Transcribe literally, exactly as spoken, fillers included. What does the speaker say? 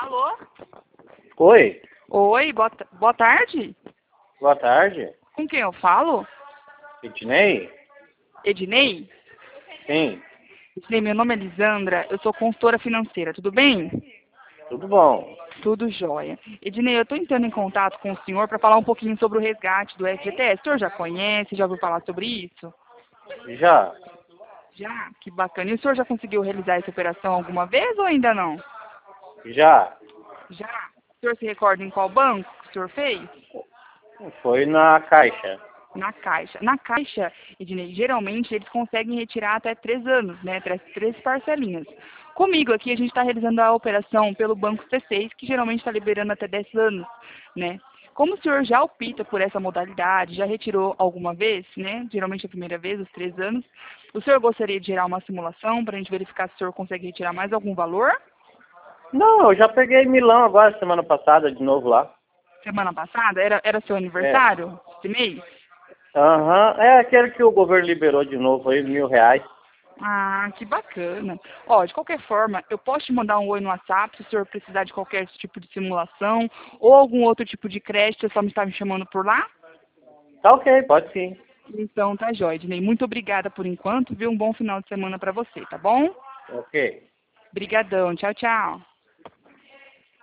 Alô? Oi, Oi, boa, ta- boa tarde. boa tarde. Com quem eu falo? Ednei? Ednei? Sim, Ednei, meu nome é Lisandra, eu sou consultora financeira, tudo bem? tudo bom. Tudo jóia. Ednei, eu estou entrando em contato com o senhor para falar um pouquinho sobre o resgate do F G T S. O senhor já conhece, já ouviu falar sobre isso? Já, Já? Que bacana. E o senhor já conseguiu realizar essa operação alguma vez ou ainda não? já. Já? O senhor se recorda em qual banco que o senhor fez? Foi na Caixa. Na Caixa. Na Caixa, Ednei, geralmente eles conseguem retirar até três anos, né? Três, três parcelinhas. Comigo aqui a gente está realizando a operação pelo Banco C seis, que geralmente está liberando até dez anos, né? Como o senhor já opta por essa modalidade, já retirou alguma vez, né? Geralmente a primeira vez, os três anos, o senhor gostaria de gerar uma simulação para a gente verificar se o senhor consegue retirar mais algum valor? Não, eu já peguei Milão agora, semana passada, de novo lá. Semana passada, era, era seu É. aniversário, esse mês? Aham, é aquele que o governo liberou de novo aí, mil reais. Ah, que bacana. Ó, de qualquer forma, eu posso te mandar um oi no WhatsApp se o senhor precisar de qualquer tipo de simulação ou algum outro tipo de crédito, é só me estar me chamando por lá? Tá ok, pode sim. Então tá jóia, Ednei. Muito obrigada por enquanto, viu? Um bom final de semana para você, tá bom? Ok. Obrigadão. Tchau, tchau.